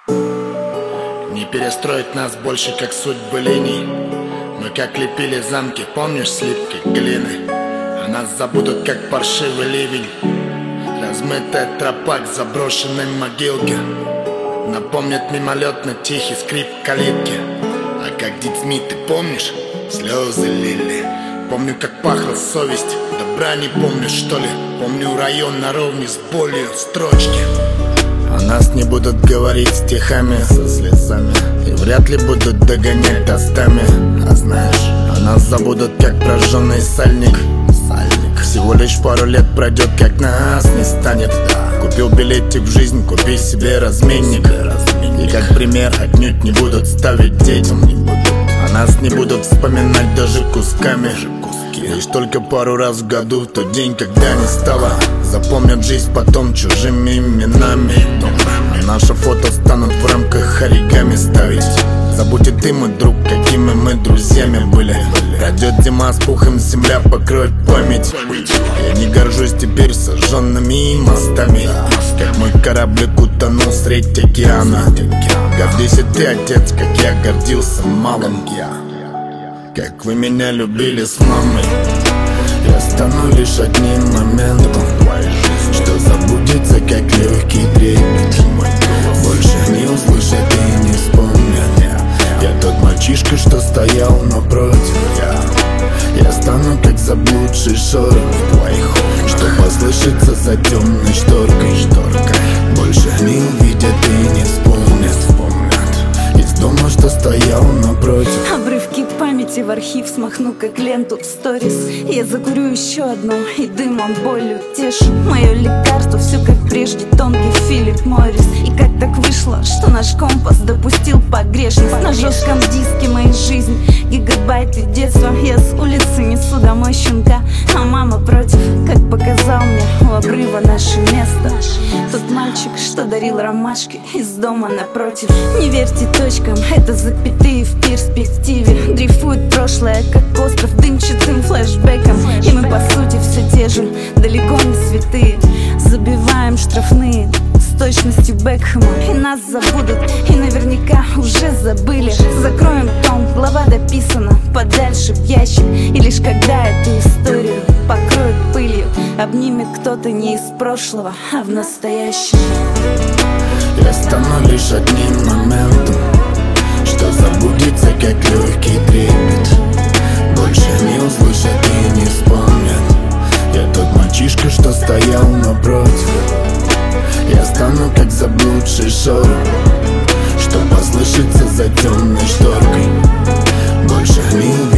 Не перестроить нас больше, как судьбы линий. Мы как лепили замки, помнишь, слитки глины? А нас забудут, как паршивый ливень. Размытая тропа к заброшенной могилке напомнит мимолетно тихий скрип калитки. А как детьми, ты помнишь, слезы лили? Помню, как пахла совесть, добра не помню, что ли? Помню район наровне с болью, строчки. О нас не будут говорить стихами со слезами, и вряд ли будут догонять тостами. А знаешь, о нас забудут, как прожженный сальник. Всего лишь пару лет пройдет, как нас не станет. Купил билетик в жизнь, купи себе разменник. И как пример отнюдь не будут ставить детям. О нас не будут вспоминать даже кусками. Лишь только пару раз в году, в тот день, когда не стало. Запомнят жизнь потом чужими именами. А наши фото станут в рамках оригами ставить. Забудь и ты, мой друг, какими мы друзьями были. Пройдет зима с пухом, земля покроет память. Я не горжусь теперь сожженными мостами, как мой кораблик утонул средь океана. Гордись и ты, отец, как я гордился малым. Как вы меня любили с мамой. Я стану лишь одним моментом, что забудется, как легкий трепет. Больше не услышат и не вспомнят. Я тот мальчишка, что стоял напротив. Я стану как заблудший шорох твоих, что послышится за темной шторкой. Больше не увидят и не вспомнят из дома, что стоял напротив. Обрывки памяти в архив смахну, как ленту в сторис. Я закурю еще одну и дымом болью тешу. Мое лекарство все как прежде, тонкий Филипп Моррис. И как так вышло, что наш компас допустил погрешность? На жестком диске моей жизни гигабайты детства. Я с улицы несу домой щенка, а мама против. Как показал мне у обрыва наше место тот мальчик, что дарил ромашки из дома напротив. Не верьте точкам, это запятые в перспективе. Дрейфует прошлое, как остров дымчатым флешбеком. И мы по сути все те же, далеко не святые. Забиваем штрафные с точностью Бекхэма. И нас забудут, и наверняка уже забыли. Закроем том, глава дописана подальше в ящик. И лишь когда эту историю покроют пылью, обнимет кто-то не из прошлого, а в настоящем. Я стану лишь одним моментом, что забудется, как легкий трепет. Больше не услышат и не вспомнят. Я тот мальчишка, что стоял напротив. Я стану как заблудший шорох, что послышится за темной шторкой. Больше не